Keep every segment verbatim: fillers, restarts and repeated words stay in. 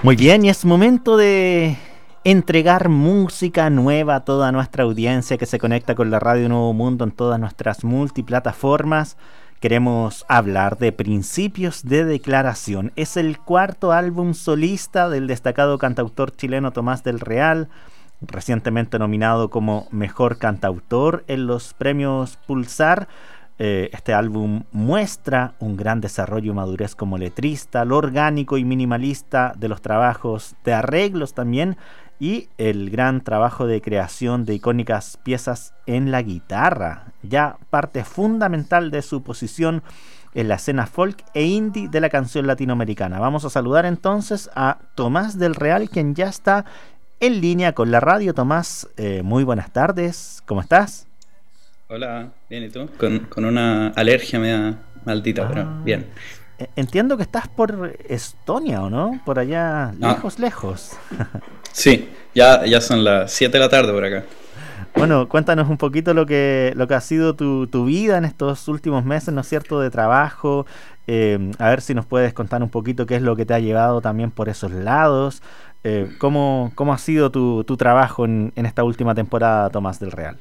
Muy bien, y es momento de entregar música nueva a toda nuestra audiencia que se conecta con la Radio Nuevo Mundo en todas nuestras multiplataformas. Queremos hablar de Principios de Declaración. Es el cuarto álbum solista del destacado cantautor chileno Tomás del Real, recientemente nominado como Mejor Cantautor en los premios Pulsar. Eh, este álbum muestra un gran desarrollo y madurez como letrista, lo orgánico y minimalista de los trabajos de arreglos también, y el gran trabajo de creación de icónicas piezas en la guitarra, ya parte fundamental de su posición en la escena folk e indie de la canción latinoamericana. Vamos a saludar entonces a Tomás del Real, quien ya está en línea con la radio. Tomás, eh, muy buenas tardes, ¿cómo estás? Hola, bien, ¿y tú? Con, con una alergia media maldita, ah, pero bien. Entiendo que estás por Estonia, ¿o no? Por allá, lejos, ah. lejos. Sí, ya, ya son las siete de la tarde por acá. Bueno, cuéntanos un poquito lo que, lo que ha sido tu, tu vida en estos últimos meses, ¿no es cierto?, de trabajo. Eh, a ver si nos puedes contar un poquito qué es lo que te ha llevado también por esos lados. Eh, ¿cómo, ¿Cómo ha sido tu, tu trabajo en, en esta última temporada, Tomás del Real?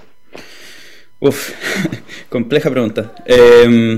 Uf, compleja pregunta. Eh,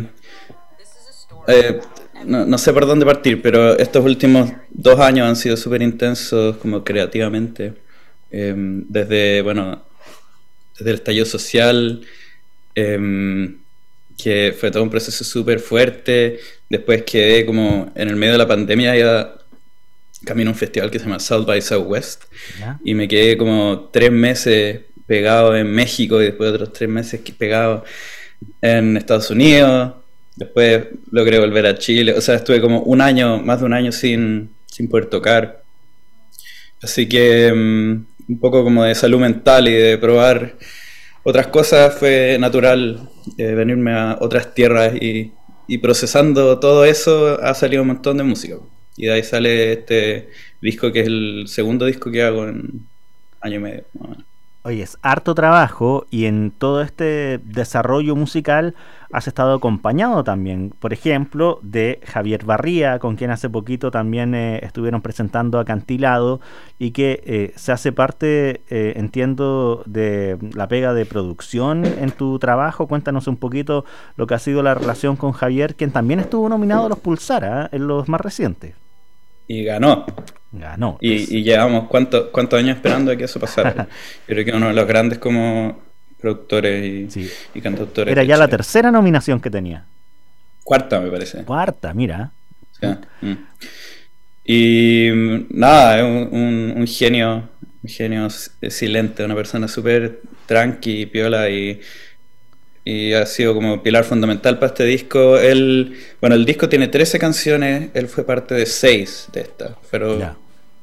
eh, no, no sé por dónde partir, pero estos últimos dos años han sido súper intensos como creativamente. Eh, desde, bueno, desde el estallido social, eh, que fue todo un proceso súper fuerte. Después quedé como en el medio de la pandemia, ya camino a un festival que se llama South by Southwest, ¿ya? Y me quedé como tres meses pegado en México y después otros tres meses pegado en Estados Unidos. Después logré volver a Chile. O sea, estuve como un año, más de un año sin, sin poder tocar. Así que um, un poco como de salud mental y de probar otras cosas, fue natural eh, venirme a otras tierras y, y procesando todo eso ha salido un montón de música. Y de ahí sale este disco que es el segundo disco que hago en año y medio, más o menos. Oye, es harto trabajo, y en todo este desarrollo musical has estado acompañado también, por ejemplo, de Javier Barría, con quien hace poquito también eh, estuvieron presentando Acantilado, y que eh, se hace parte, eh, entiendo, de la pega de producción en tu trabajo. Cuéntanos un poquito lo que ha sido la relación con Javier, quien también estuvo nominado a los Pulsar, ¿eh?, en los más recientes. Y ganó. Ganó. Y, y llevamos cuántos cuántos años esperando a que eso pasara. Creo que uno de los grandes como productores y, sí. y cantautores. Era ya la tercera nominación que tenía. Cuarta, me parece. Cuarta, mira. Sí. Mm. Y nada, es un, un, un genio, un genio silente, una persona súper tranqui, piola, y y ha sido como pilar fundamental para este disco. Él, bueno, el disco tiene trece canciones, él fue parte de seis de estas, pero yeah.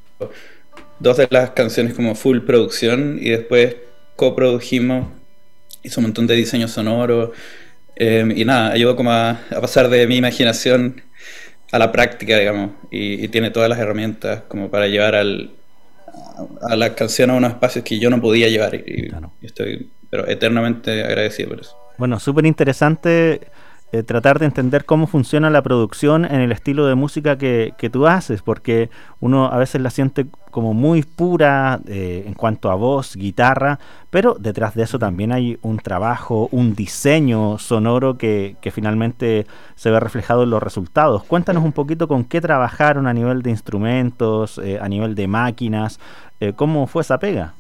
dos de las canciones como full producción, y después coprodujimos, hizo un montón de diseño sonoro, eh, y nada, ayudó como a, a pasar de mi imaginación a la práctica, digamos, y, y tiene todas las herramientas como para llevar al, a, a la canción a unos espacios que yo no podía llevar, y, claro. y estoy pero eternamente agradecido por eso. Bueno, súper interesante eh, tratar de entender cómo funciona la producción en el estilo de música que, que tú haces, porque uno a veces la siente como muy pura eh, en cuanto a voz, guitarra, pero detrás de eso también hay un trabajo, un diseño sonoro que, que finalmente se ve reflejado en los resultados. Cuéntanos un poquito con qué trabajaron a nivel de instrumentos, eh, a nivel de máquinas, eh, ¿cómo fue esa pega?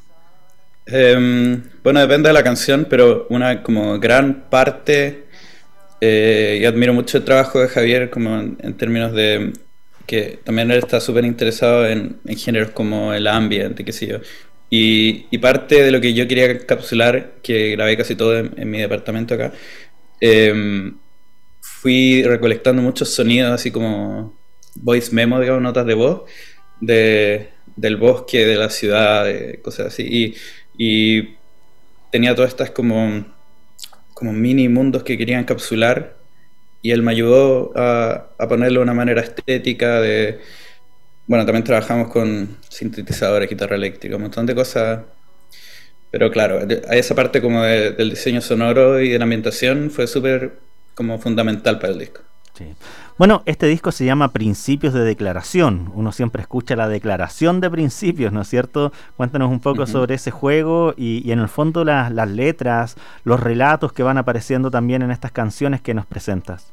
Eh, bueno, depende de la canción, pero una como gran parte, eh, y admiro mucho el trabajo de Javier como en, en términos de que también él está súper interesado en, en géneros como el ambient, qué sé yo, y, y parte de lo que yo quería encapsular, que grabé casi todo en, en mi departamento acá, eh, fui recolectando muchos sonidos así como voice memo, digamos, notas de voz de, del bosque, de la ciudad, de cosas así, y y tenía todas estas como, como mini mundos que quería encapsular, y él me ayudó a, a ponerlo de una manera estética de, bueno, también trabajamos con sintetizadores, guitarra eléctrica, un montón de cosas, pero claro, a esa parte como de, del diseño sonoro y de la ambientación fue súper como fundamental para el disco. Sí. Bueno, este disco se llama Principios de Declaración. Uno siempre escucha la declaración de principios, ¿no es cierto? Cuéntanos un poco uh-huh. sobre ese juego y, y en el fondo las, las letras, los relatos que van apareciendo también en estas canciones que nos presentas.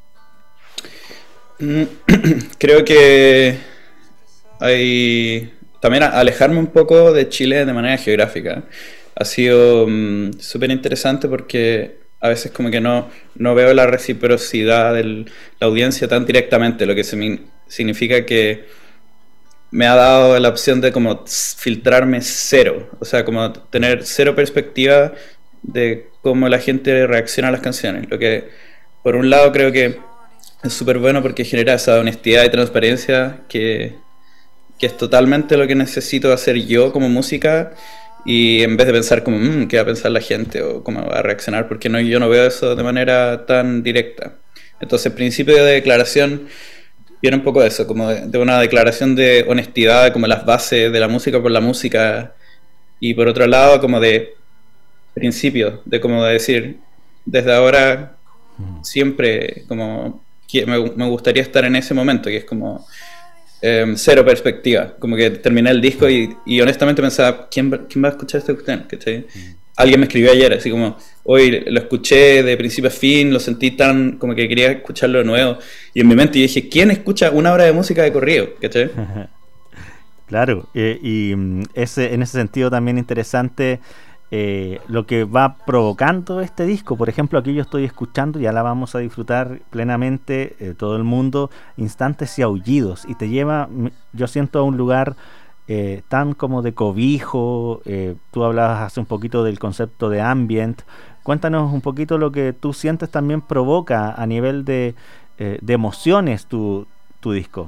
Creo que hay también alejarme un poco de Chile de manera geográfica. Ha sido um, súper interesante porque a veces como que no, no veo la reciprocidad de la audiencia tan directamente, lo que se me, significa que me ha dado la opción de como filtrarme cero, o sea, como tener cero perspectiva de cómo la gente reacciona a las canciones, lo que por un lado creo que es súper bueno porque genera esa honestidad y transparencia que, que es totalmente lo que necesito hacer yo como música. Y en vez de pensar como, mmm, ¿qué va a pensar la gente? O cómo va a reaccionar, porque no, yo no veo eso de manera tan directa. Entonces, el principio de declaración viene un poco de eso, como de, de una declaración de honestidad, como las bases de la música por la música. Y por otro lado, como de principio, de como de decir, desde ahora, siempre, como que me, me gustaría estar en ese momento, que es como... Eh, cero perspectiva, como que terminé el disco y, y honestamente pensaba, ¿quién va, ¿quién va a escuchar esta cuestión? ¿Cachai? Mm. Alguien me escribió ayer, así como, hoy lo escuché de principio a fin, lo sentí tan, como que quería escucharlo de nuevo, y en mi mente yo dije, ¿quién escucha una hora de música de corrido? ¿Cachai? Claro, eh, y ese, en ese sentido también interesante eh, lo que va provocando este disco. Por ejemplo, aquí yo estoy escuchando, ya la vamos a disfrutar plenamente eh, todo el mundo, Instantes y Aullidos, y te lleva, yo siento, a un lugar eh, tan como de cobijo. Eh, tú hablabas hace un poquito del concepto de ambient. Cuéntanos un poquito lo que tú sientes también provoca a nivel de, eh, de emociones tu, tu disco.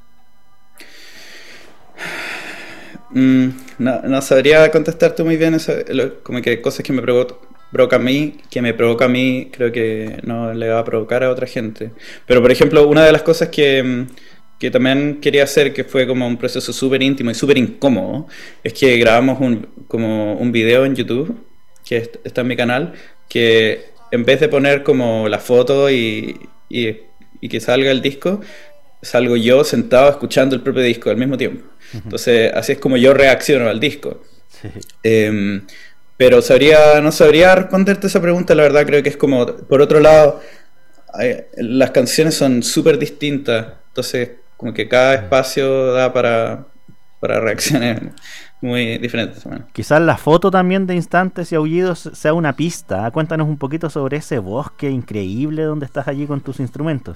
Mm, no, no sabría contestarte muy bien eso, lo, como que cosas que me provoca, provoca a mí, que me provoca a mí, creo que no le va a provocar a otra gente. Pero por ejemplo, una de las cosas que, que también quería hacer, que fue como un proceso súper íntimo y súper incómodo, es que grabamos un, como un video en YouTube, que está en mi canal, que en vez de poner como la foto y, y, y que salga el disco, salgo yo sentado escuchando el propio disco al mismo tiempo. Entonces, así es como yo reacciono al disco. Sí. Eh, pero sabría, no sabría responderte esa pregunta, la verdad. Creo que es como, por otro lado, hay, las canciones son súper distintas. Entonces, como que cada espacio da para, para reacciones muy diferentes. Bueno. Quizás la foto también de Instantes y Aullidos sea una pista. Cuéntanos un poquito sobre ese bosque increíble donde estás allí con tus instrumentos.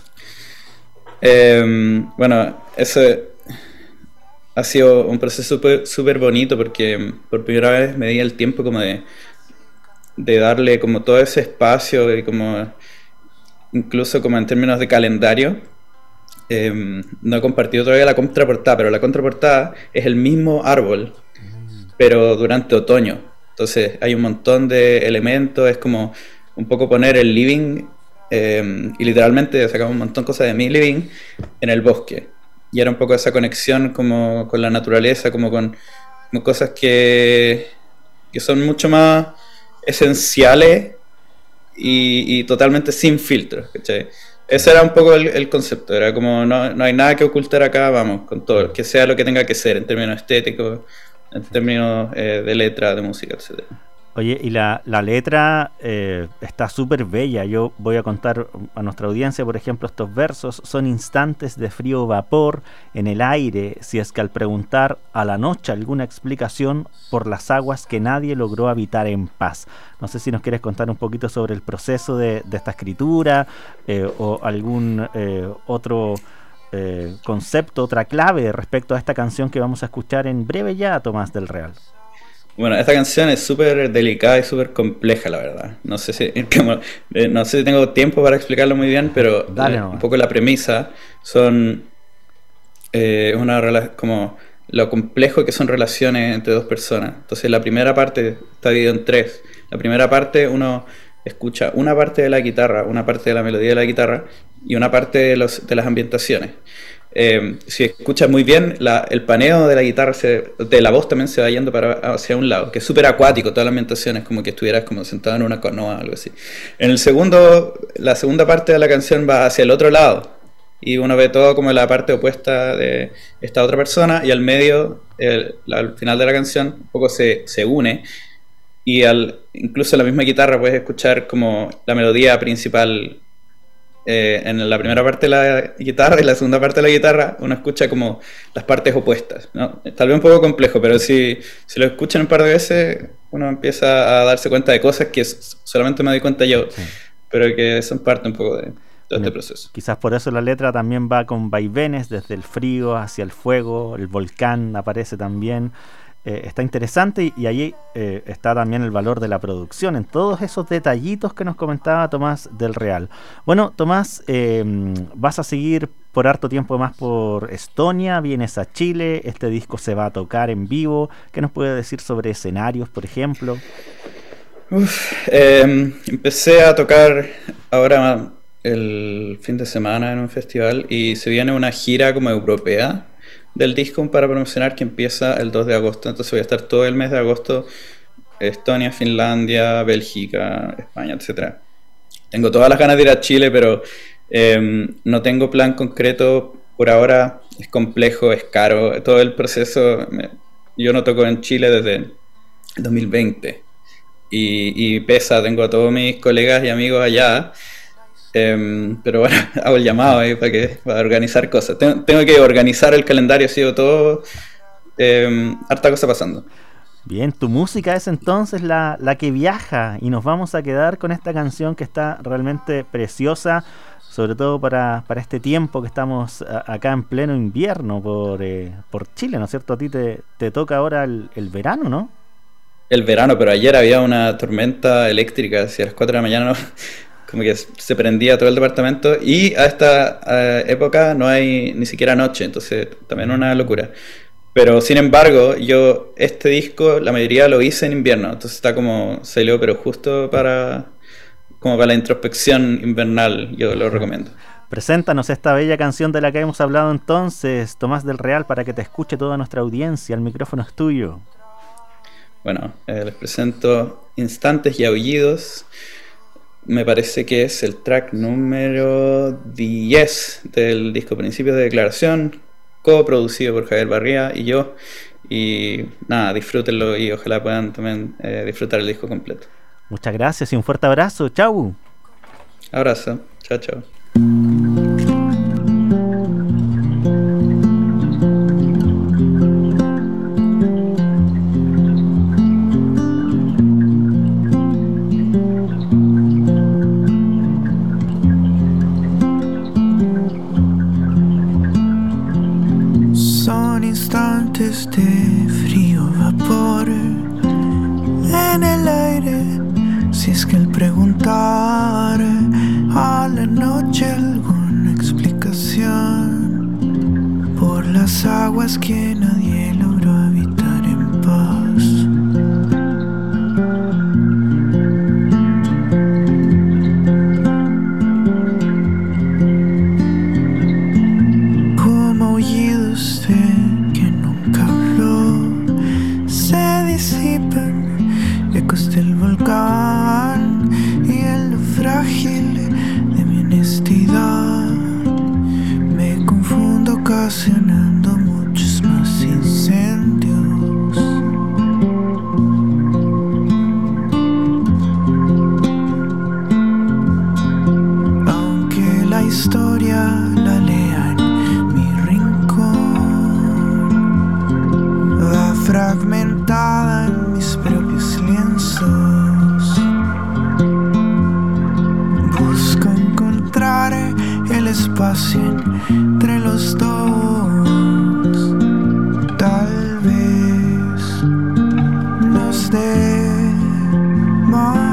Eh, bueno, ese ha sido un proceso súper bonito porque por primera vez me di el tiempo como de, de darle como todo ese espacio y como incluso como en términos de calendario. Eh, no he compartido todavía la contraportada, pero la contraportada es el mismo árbol, pero durante otoño. Entonces hay un montón de elementos, es como un poco poner el living, eh, y literalmente sacamos un montón de cosas de mi living en el bosque. Y era un poco esa conexión como con la naturaleza, como con, con cosas que, que son mucho más esenciales y, y totalmente sin filtros, ¿cachai? Ese era un poco el, el concepto, era como no, no hay nada que ocultar acá, vamos, con todo, que sea lo que tenga que ser en términos estéticos, en términos eh, de letra, de música, etcétera. Oye, y la, la letra eh, está súper bella. Yo voy a contar a nuestra audiencia, por ejemplo, estos versos. Son instantes de frío vapor en el aire, si es que al preguntar a la noche alguna explicación por las aguas que nadie logró habitar en paz. No sé si nos quieres contar un poquito sobre el proceso de, de esta escritura eh, o algún eh, otro eh, concepto, otra clave respecto a esta canción que vamos a escuchar en breve ya, Tomás del Real. Bueno, esta canción es súper delicada y súper compleja, la verdad. No sé si como, eh, no sé si tengo tiempo para explicarlo muy bien, pero Dale, no. un poco la premisa son eh, una rela- como lo complejo que son relaciones entre dos personas. Entonces la primera parte está dividida en tres. La primera parte uno escucha una parte de la guitarra, una parte de la melodía de la guitarra y una parte de, los, de las ambientaciones. Eh, si escuchas muy bien, la, el paneo de la guitarra, se, de la voz también se va yendo para, hacia un lado, que es súper acuático, toda la ambientación es como que estuvieras como sentado en una canoa o algo así. En el segundo, la segunda parte de la canción va hacia el otro lado, y uno ve todo como la parte opuesta de esta otra persona, y al medio, el, al final de la canción, un poco se, se une, y al, incluso en la misma guitarra puedes escuchar como la melodía principal. Eh, en la primera parte de la guitarra y la segunda parte de la guitarra uno escucha como las partes opuestas, ¿no? Tal vez un poco complejo, pero si, si lo escuchan un par de veces uno empieza a darse cuenta de cosas que solamente me doy cuenta yo, sí, pero que son parte un poco de todo este proceso. Quizás por eso la letra también va con vaivenes, desde el frío hacia el fuego, el volcán aparece también. Eh, está interesante, y, y allí eh, está también el valor de la producción, en todos esos detallitos que nos comentaba Tomás del Real. Bueno, Tomás, eh, vas a seguir por harto tiempo más por Estonia, vienes a Chile, este disco se va a tocar en vivo. ¿Qué nos puede decir sobre escenarios, por ejemplo? Uf, eh, empecé a tocar ahora el fin de semana en un festival, y se viene una gira como europea del disco para promocionar, que empieza el dos de agosto. Entonces voy a estar todo el mes de agosto Estonia, Finlandia, Bélgica, España, etcétera. Tengo todas las ganas de ir a Chile, pero eh, no tengo plan concreto por ahora. Es complejo, es caro, todo el proceso. Me, yo no toco en Chile desde dos mil veinte, y, y pesa, tengo a todos mis colegas y amigos allá. Um, pero bueno, hago el llamado ahí para, que, para organizar cosas. Tengo, tengo que organizar el calendario, ha sido todo, um, harta cosa pasando. Bien, tu música es entonces la, la que viaja, y nos vamos a quedar con esta canción que está realmente preciosa, sobre todo para, para este tiempo que estamos a, acá en pleno invierno por, eh, por Chile, ¿no es cierto? A ti te, te toca ahora el, el verano, ¿no? El verano, pero ayer había una tormenta eléctrica, hacia las cuatro de la mañana, ¿no? Como que se prendía todo el departamento, y a esta uh, época no hay ni siquiera noche, entonces también una locura. Pero sin embargo, yo este disco, la mayoría lo hice en invierno, entonces está como, salió pero justo para, como para la introspección invernal, yo lo recomiendo. Preséntanos esta bella canción de la que hemos hablado entonces, Tomás del Real, para que te escuche toda nuestra audiencia. El micrófono es tuyo. Bueno, eh, les presento Instantes y Aullidos. Me parece que es el track número diez del disco Principios de Declaración, coproducido por Javier Barría y yo. Y nada, disfrútenlo, y ojalá puedan también eh, disfrutar el disco completo. Muchas gracias y un fuerte abrazo. Chau. Abrazo. Chao, chao. De frío vapor en el aire, si es que el preguntar a la noche alguna explicación por las aguas que nadie logró habitar en paz. Como aullidos de ecos del volcán, y en lo frágil de mi honestidad me confundo, ocasionando muchos más incendios. Aunque la historia la lea en mi rincón, va fragmentada en mis propios lienzos, busco encontrar el espacio entre los dos. Tal vez nos dé más.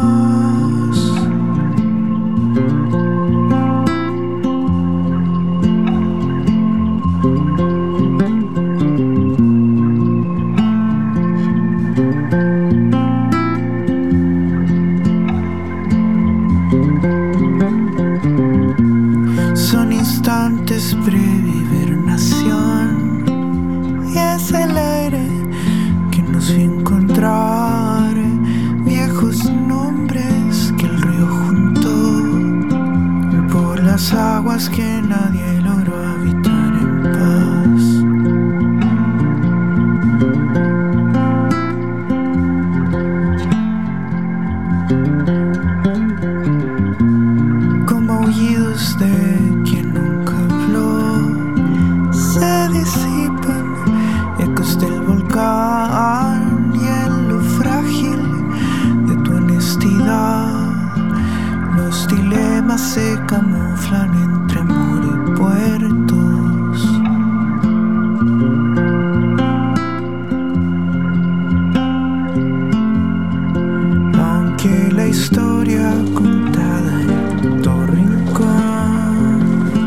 Son instantes pre-hibernación, y es el aire que nos vio encontrar viejos nombres que el río juntó por la las aguas que nadie logró habitar en paz. Como aullidos de quien nunca habló, se disipan ecos del volcán y en lo frágil de tu honestidad. Los dilemas se camuflan entre amor y puertos. Aunque la historia contada en tu rincón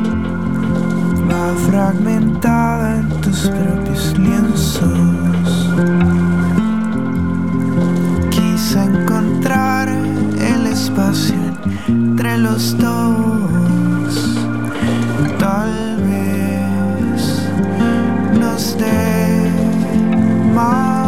va fragmentada en tus propios lienzos, quise encontrar el espacio entre los dos. Tal vez nos dé más.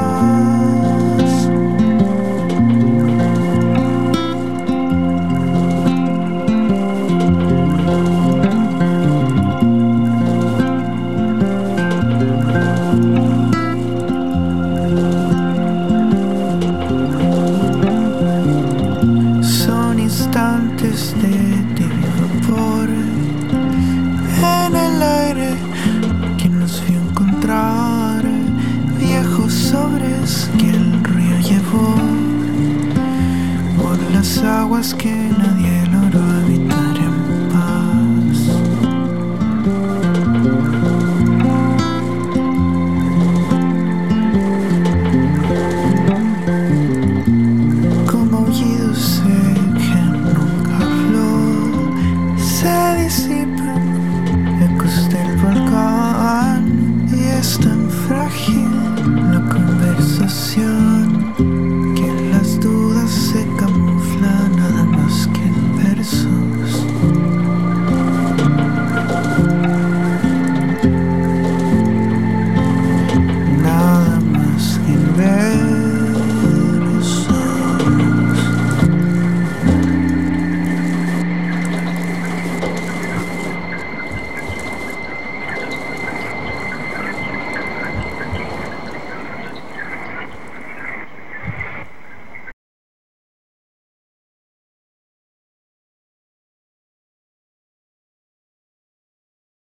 Son instantes de tibio vapor en el aire que nos vio encontrar, viejos sobres que el río llevó por las aguas que nadie